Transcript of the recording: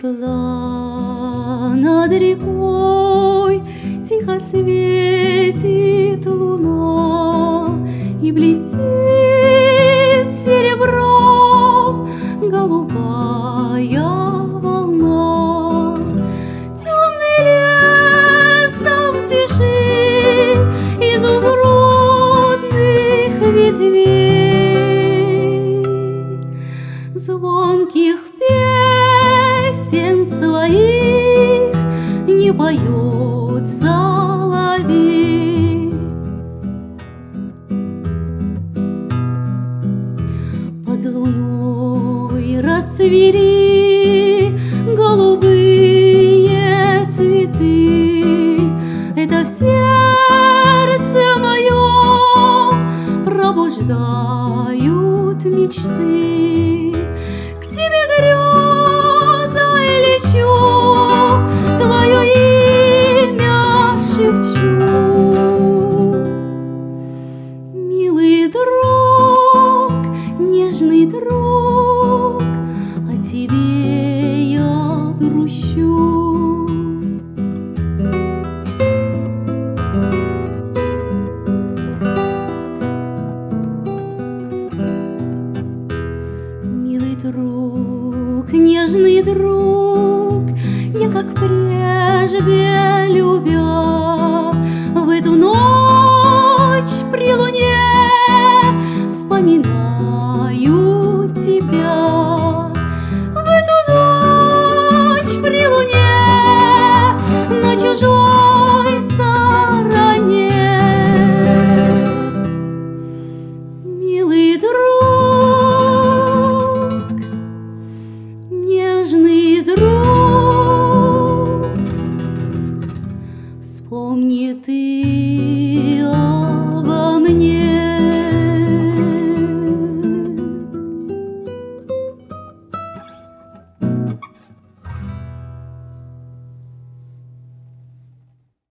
Шла над рекой, тихо светит луна, и блестит серебром голубая волна. Темный лес там в тиши изумрудных ветвей, звонких песен своих не поет соловей. Под луной расцвели голубые цветы. Это в сердце моем пробуждают мечты. К тебе грезой лечу, твое имя шепчу. Милый друг, нежный друг, о тебе я грущу. Милый друг, нежный друг, я, как прежде любя, в эту ночь при луне вспоминаю тебя. В эту ночь при луне на чужой стороне. Милый друг, нежный друг, вспомни ты